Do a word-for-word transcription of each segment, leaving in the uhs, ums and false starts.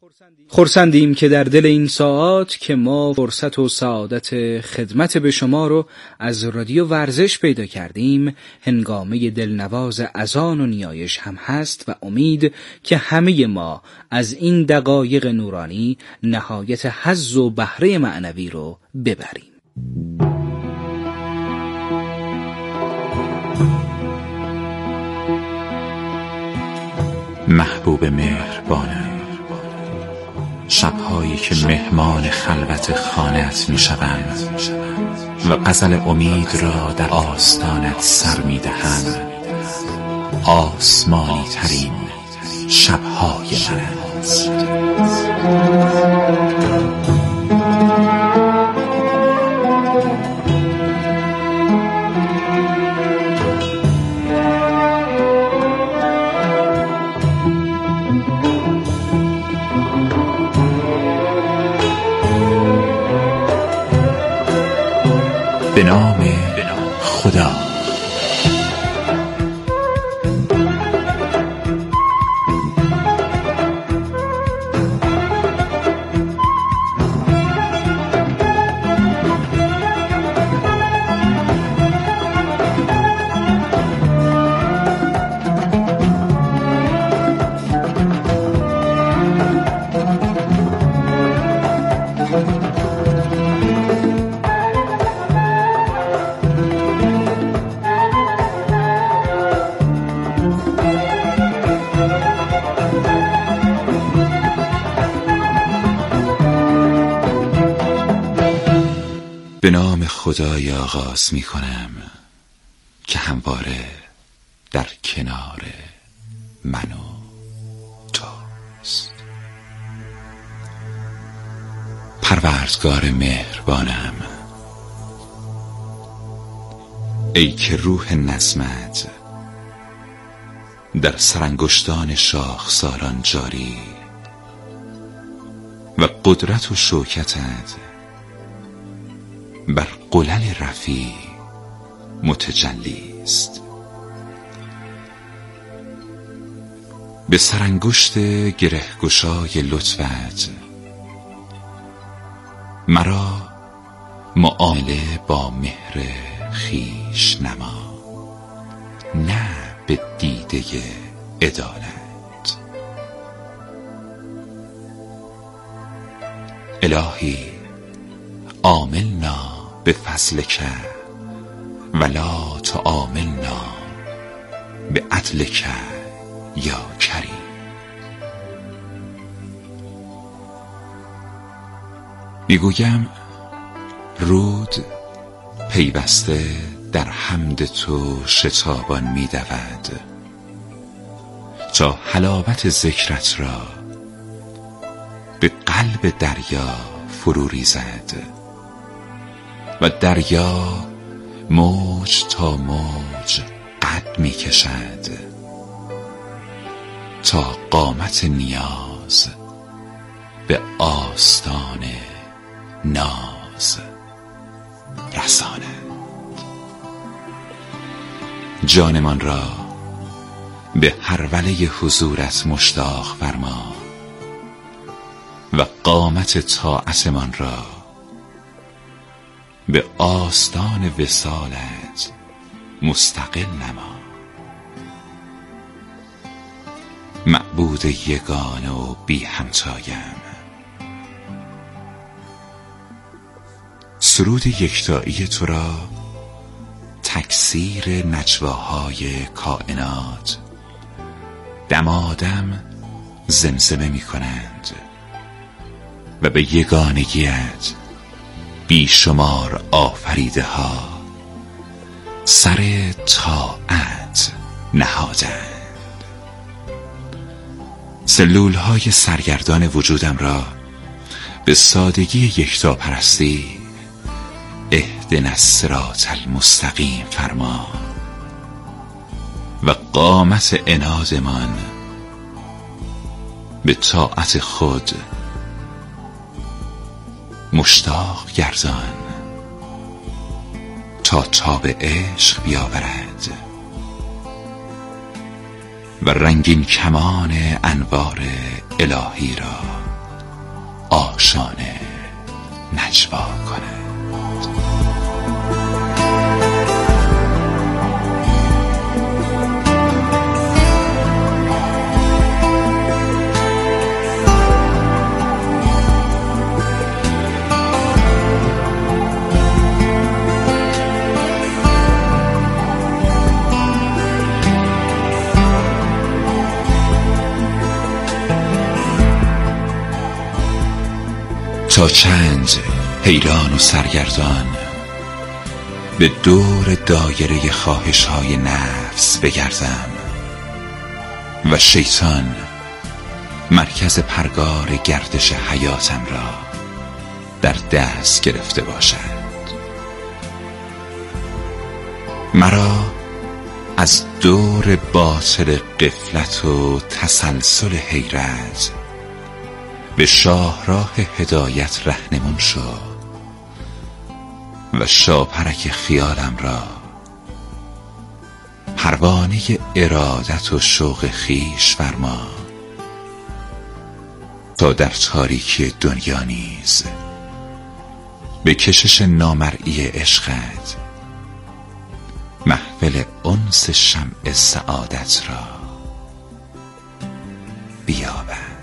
خرسندیم که در دل این ساعات که ما فرصت و سعادت خدمت به شما رو از رادیو ورزش پیدا کردیم، هنگامه دلنواز اذان و نیایش هم هست و امید که همه ما از این دقایق نورانی نهایت حظ و بهره معنوی رو ببریم. محبوب مهربانم، شبهایی که مهمان خلوت خانه‌ات میشوم و غزل امید را در آستانت سر میدهم، آسمانی ترین شبهای من است. به نام خدا. به نام خدای آغاز می کنم که همواره در کنار من و توست. پروردگار مهربانم، ای که روح نظمت در سرانگشتان شاخساران جاری و قدرت و شوکتت بر قلل رفیع متجلی است. به سرانگشت گرهگشای لطفت مرا معامله با مهر خویش نما، نه به دیده عدالت. الهی عاملنا به فضلک ولا تعاملنا به عدلک یا کریم. میگویم رود پیوسته در حمد تو شتابان میدود تا حلاوت ذکرت را به قلب دریا فرو ریزد و دریا موج تا موج قد می کشد تا قامت نیاز به آستان ناز رساند. جانمان را به هروله حضورت مشتاق فرما و قامت طاعتمان را به آستان وصالت مستقل نما. معبود یگانه و بی همتایم، سرود یکتایی تو را تکثیر نجواهای کائنات دمادم زمزمه می کنند و به یگانگیت بیشمار آفریده ها سر طاعت نهادند. سلول های سرگردان وجودم را به سادگی یکتاپرستی اهدنا الصراط المستقیم فرما و قامت عنادمان به طاعت خود مشتاق گردان تا تاب عشق بیاورد و رنگین کمان انوار الهی را آشانه نجوا کند. تا چند حیران و سرگردان به دور دایره خواهش‌های نفس بگردم و شیطان مرکز پرگار گردش حیاتم را در دست گرفته باشد. مرا از دور باطل غفلت و تسلسل حیرت به شاهراه هدایت رهنمون شو و شاپرک خیالم را پروانه ارادت و شوق خویش فرما تا در تاریکی دنیا نیز به کشش نامرئی عشقت محفل انس شمع سعادت را بیابد.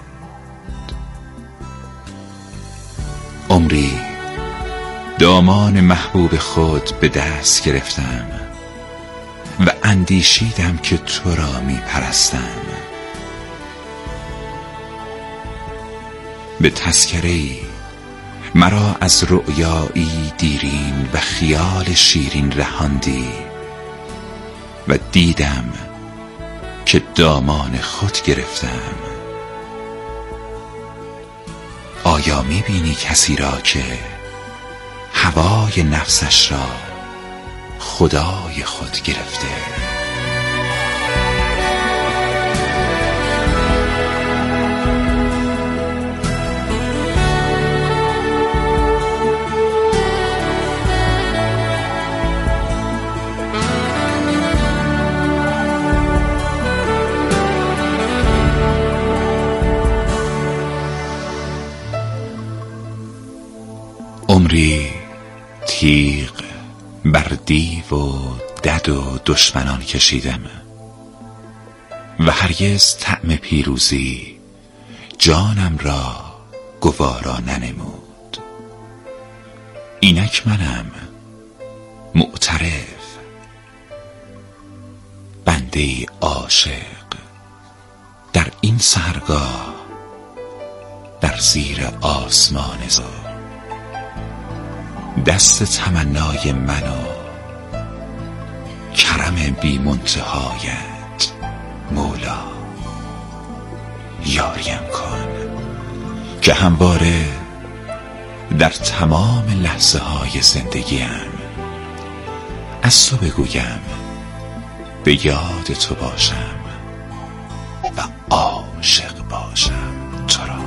عمری دامان محبوب خود به دست گرفتم و اندیشیدم که تو را می پرستم. به تذکره‌ای مرا از رؤیایی دیرین و خیال شیرین رهاندی و دیدم که دامان خود گرفتم. آیا می بینی کسی را که هوای نفسش را خدای خود گرفته؟ عمری تیغ بر دیو و دد و دشمنان کشیدم و هرگز طعم پیروزی جانم را گوارا ننمود. اینک منم معترف، بنده عاشق در این سحرگاه در زیر آسمان زار، دست تمنای من و کرم بی منتهایت مولا یاریم کن که همواره در تمام لحظه های زندگیم از تو بگویم، به یاد تو باشم و عاشق باشم تو را.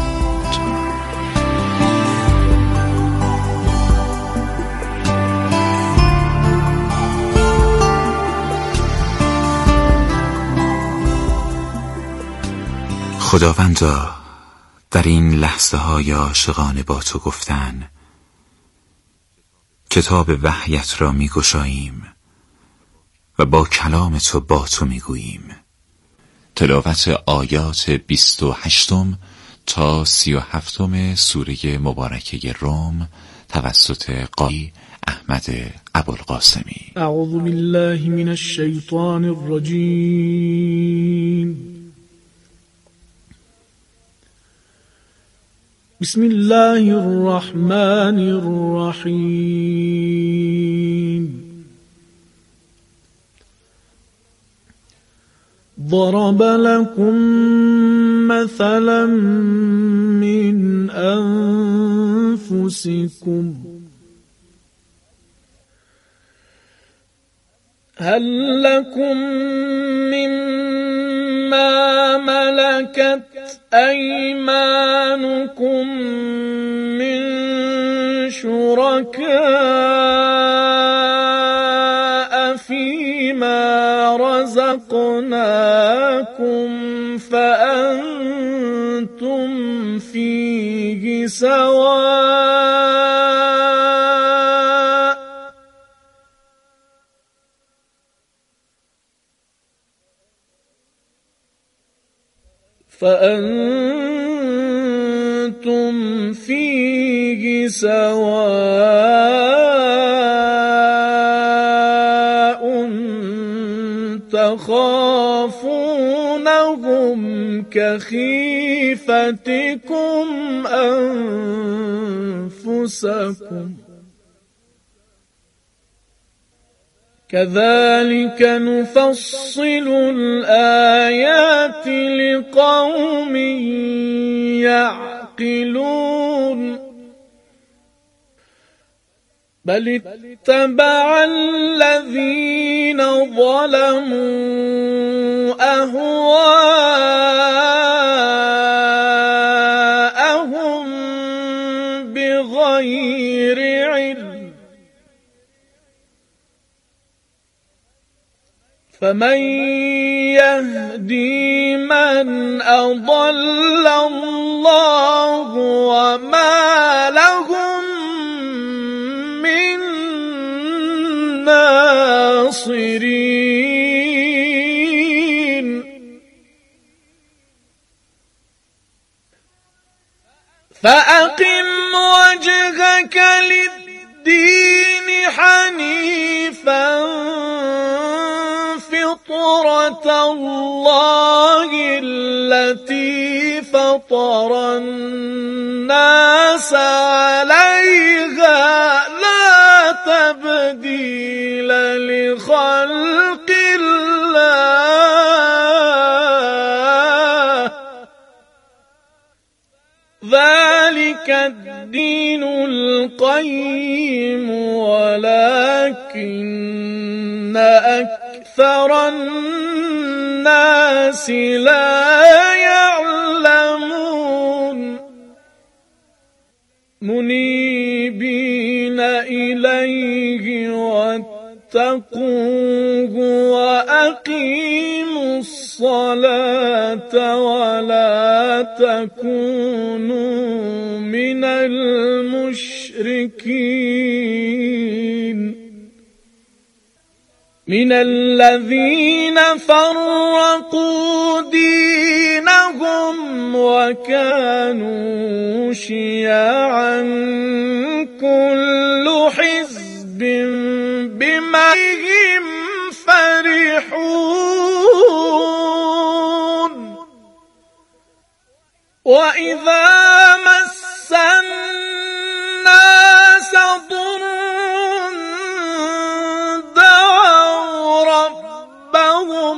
خداوندا، در این لحظه های عاشقانه با تو گفتن کتاب وحیت را می گشاییم و با کلام تو با تو می گوییم. تلاوت آیات بیست و هشتم تا سی و هفتم سوره مبارکه روم توسط قاری احمد ابوالقاسمی. اعوذ بالله من الشیطان الرجیم. بسم الله الرحمن الرحیم. ضرب لكم مثلا من أنفسكم هل لكم مما ملكت أيمانكم من شركاء فيما رزقناكم فأنتم أنتم فيه سواء فأنتم فيه سواء تخافونهم كخيفتكم أنفسكم كذلك نفصل الآيات لقوم يعقلون بل اتبع الذين ظلموا أهواءهم بغير علم فمن يهدي من أضل الله وما لهم من ناصرين فأقم وجهك للدين حنيفا فطرة الله التي فطر الناس عليها لا تبديل لخلق الله ذلك الدين القيم ولكن أكثر الناس لا يعلمون منيبين إليه واتقوه وأقيموا الصلاة ولا تكونوا من المشركين من الذين فرقوا دينهم وكانوا شيعا كل حزب بما هم فرحون وإذا مس الناس ضر دعوا ربهم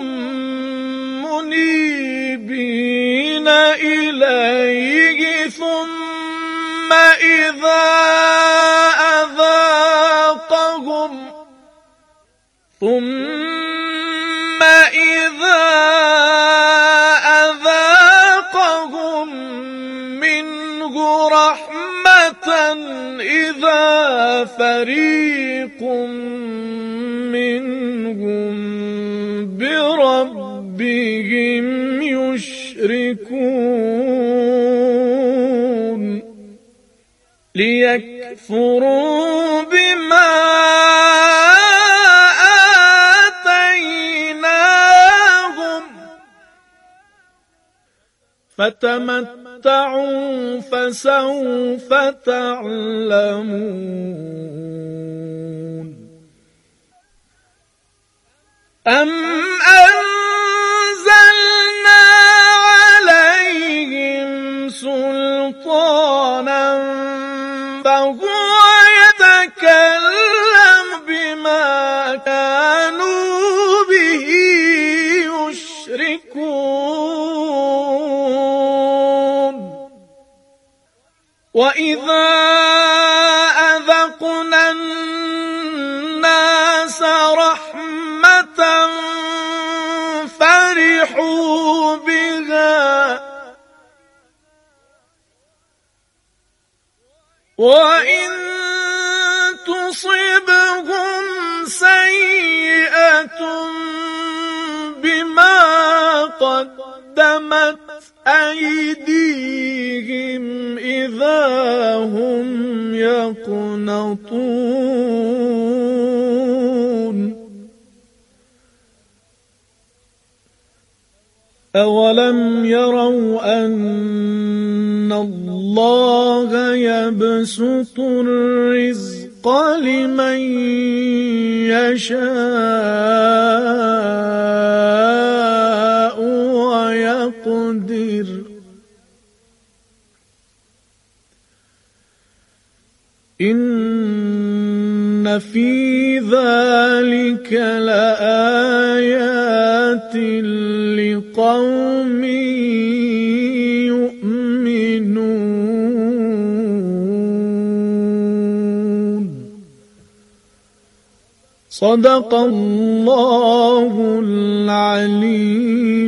منيبين إليه ثم إذا أذاقهم ثم إذا أذاقهم منه رحمة إذا فريق منهم بربهم يشركون ليكفروا بما آتيناهم فتمتعوا فسوف تعلمون أم أنزلنا عليهم سلطانا فهو يتكلم بما كانوا به يشركون وإذا أذقنا الناس رحمة فرحوا بها وإن تصبهم سيئة بما قدمت قدمت أيديهم إذا هم يقنطون أولم يروا أن الله يبسط الرزق لمن يشاء ويقدر إن في ذلك لآيات لقوم يؤمنون. صدق الله العلي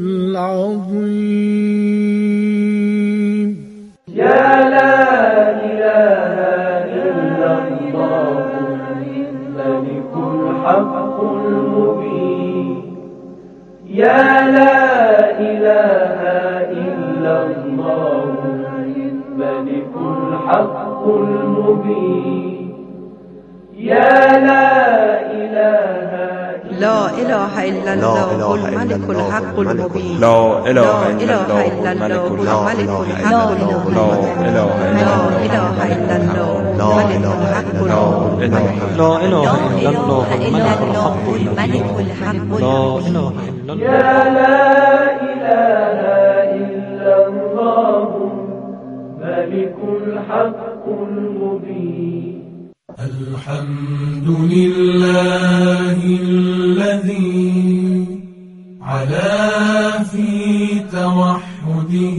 العظيم. يا لا إله إلا الله الملك الحق المبين. يا لا إله إلا الله الملك الحق المبين. يا لا إله لا إله إلا الله الملك الحق المبين. لا إله إلا إله الله إلا الله الملك الملك الحق الحق المبين. المبين. لا إله لا إلا الله إله إلا الله الملك الحق المبين. لا إله إلا الله الملك الحق الملك الحق لا المبين. إله إلا الله. يا لا إله إلا الله ملك الحق المبين. الحمد لله الذي علا في توحده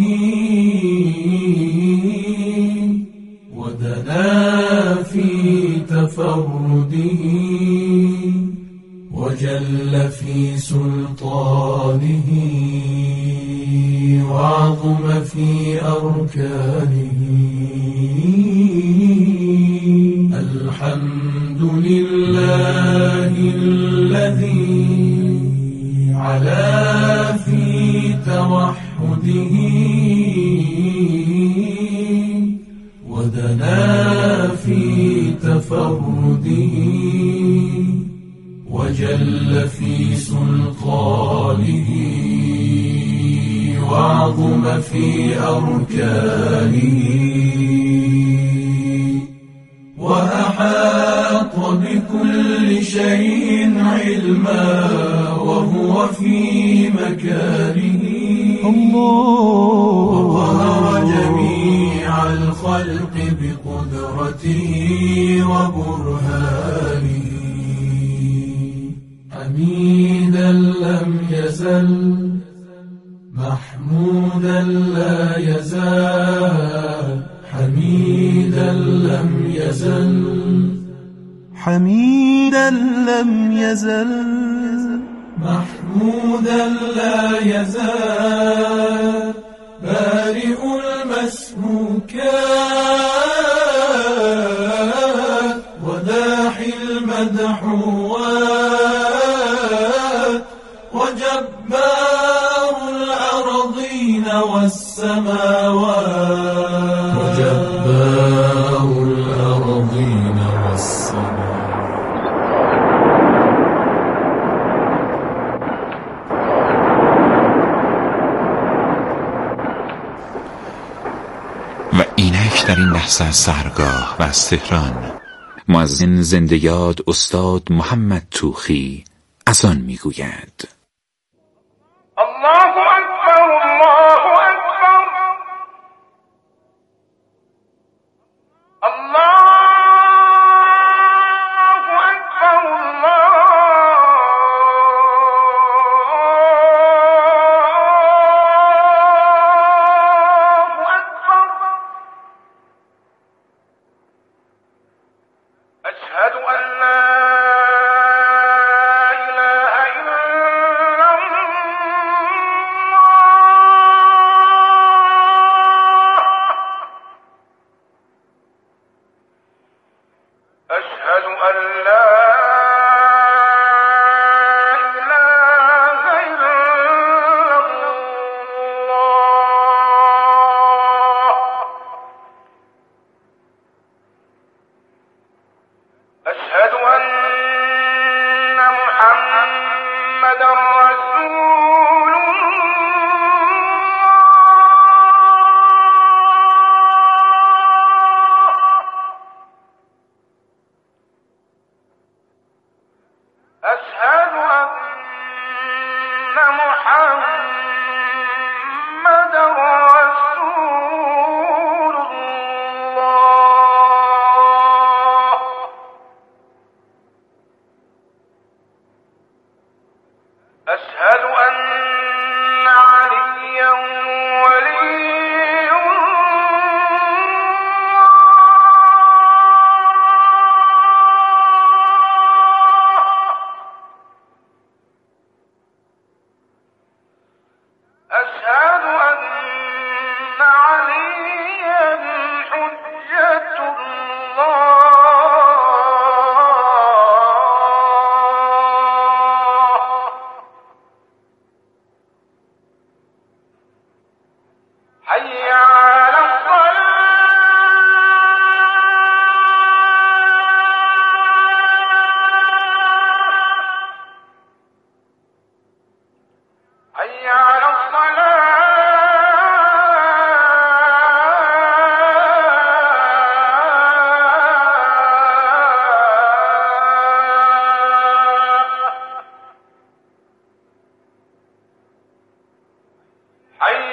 ودنا في تفرده وجل في سلطانه وعظم في أركانه. الحمد لله الذي علا في توحده ودنا في تفرده وجل في سلطانه وعظم في أركانه وأحاط بكل شيء علما وهو في مكانه. وقهر جميع الخلق بقدرته وبرهانه. حميدا لم يزل محمودا لا يزال. حميدا لم يزل حميدا لم يزل محمودا لا يزال. بارئ المسموكات وداحي المدحوات وجبار الأرضين والسماوات. وجبار الأرضين والسماوات. و اینک در این لحظه از سحرگاه و از تهران مؤذن زنده یاد استاد محمد توخی از آن میگوید: الله أكبر الله أكبر الله أكبر الله أكبر. أشهد أن لا إله إلا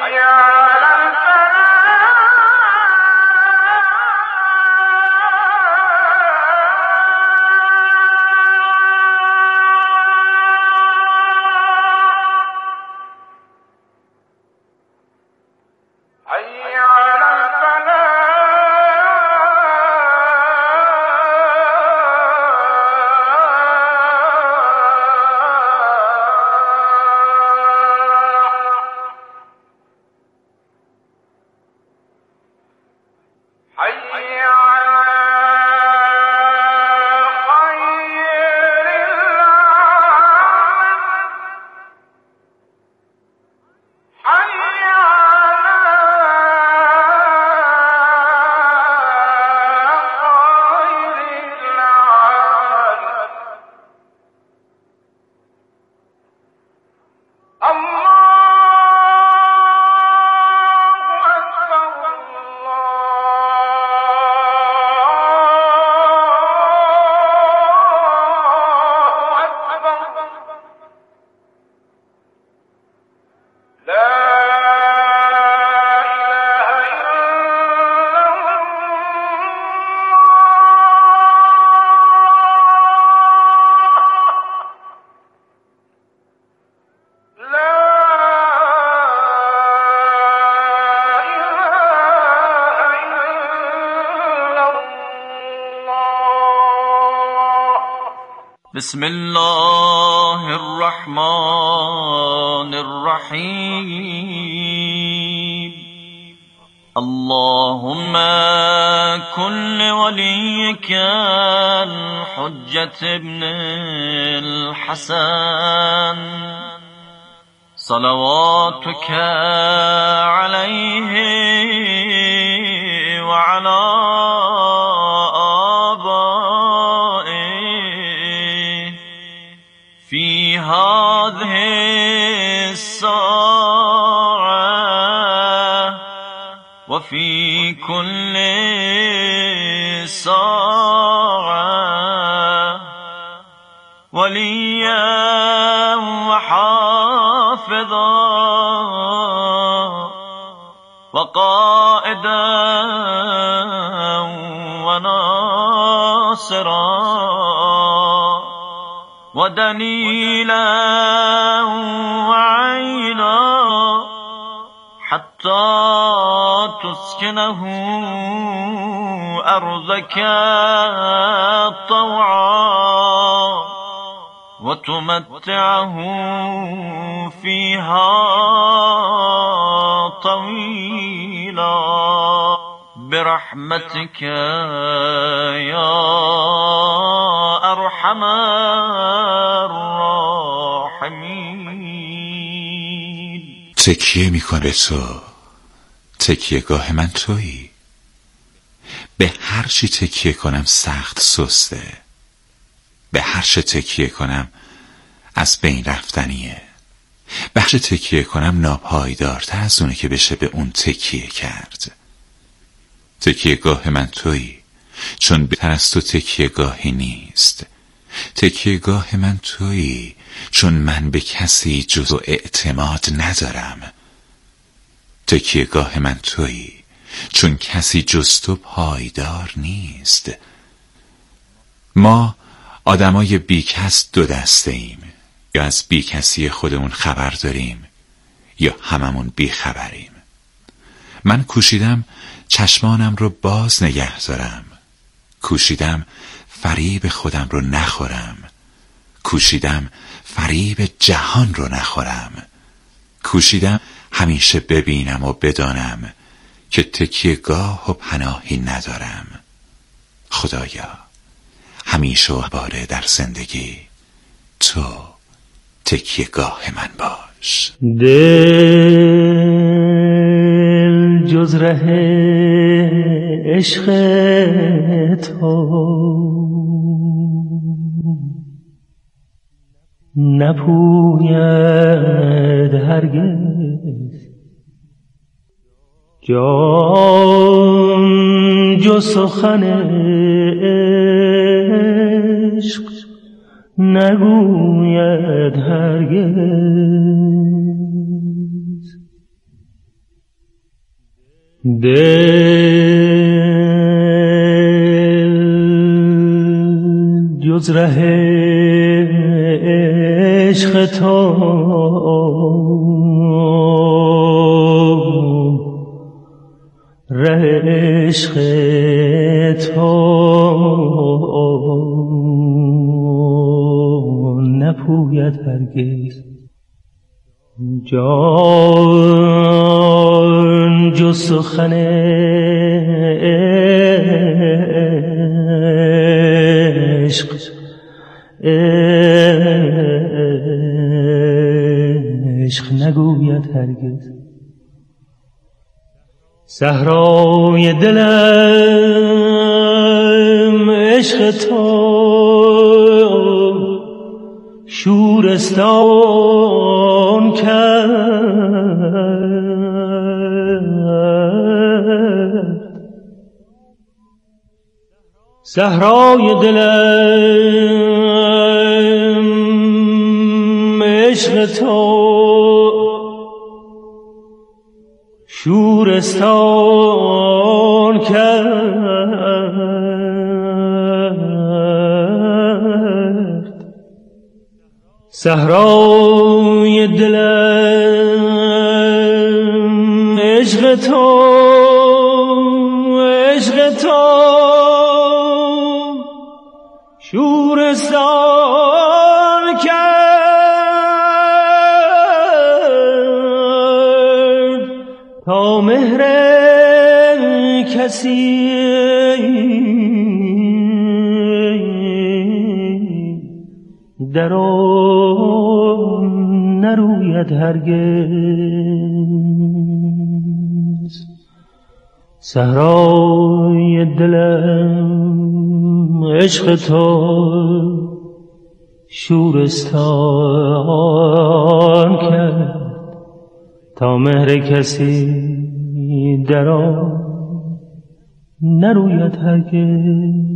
بسم الله الرحمن الرحيم اللهم كن لوليك الحجة ابن الحسن صلواتك عليه وعلى في هذه الساعة وفي كل ساعة وليا وحافظا وقائدا وناصرا ودليلا وعينا حتى تسكنه أرضك طوعا وتمتعه فيها طويلا برحمتك يا أرحم الراحمين. تکیه میکنه تو، تکیه گاه من تویی. به هر چی تکیه کنم سخت سسته، به هر چی تکیه کنم از بین رفتنیه، به هر چی تکیه کنم ناپایدارتر از اونه که بشه به اون تکیه کرد. تکیه گاه من تویی، چون بهتر از تو تکیه گاهی نیست. تکیه گاه من تویی، چون من به کسی جز و اعتماد ندارم. تکیه گاه من تویی، چون کسی جز تو پایدار نیست. ما آدمای بیکس دو دسته ایم، یا از بیکسی خودمون خبر داریم یا هممون بیخبریم. من کوشیدم چشمانم رو باز نگه دارم، کوشیدم فریب خودم رو نخورم، کوشیدم فریب جهان رو نخورم، کوشیدم همیشه ببینم و بدانم که تکیه گاه و پناهی ندارم. خدایا همیشه و باره در زندگی تو تکیه گاه من باش. دل جز ره عشق تو نپوید هرگز، جان جز سخن عشق نگوید هرگز. دل جز ره عشق تو ره عشق تو نپوید هرگز جان جز سخن عشق عشق نگوید هرگز صحرای دلم عشق تو شورستان کرد صحرای دلم عشق تو شورستان کرد صحرای دلم عشق تو عشق تو شورستان کرد تا مهر کسی در آن نروید هرگز صحرای دلم عشق تو شورستان کرد تا مهر کسی در آن نروید هرگز.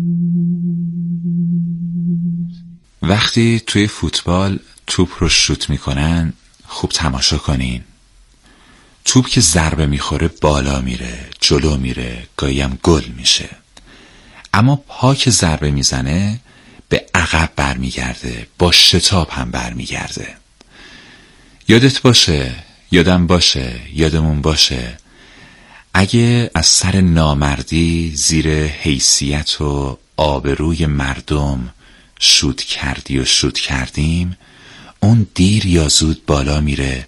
وقتی توی فوتبال توپ رو شوت میکنن خوب تماشا کنین. توپ که ضربه میخوره بالا میره، جلو میره، گاهی هم گل میشه. اما پا که ضربه میزنه به عقب برمیگرده، با شتاب هم برمیگرده. یادت باشه، یادم باشه، یادمون باشه اگه از سر نامردی زیر حیثیت و آبروی مردم شوت کردی و شوت کردیم، اون دیر یا زود بالا میره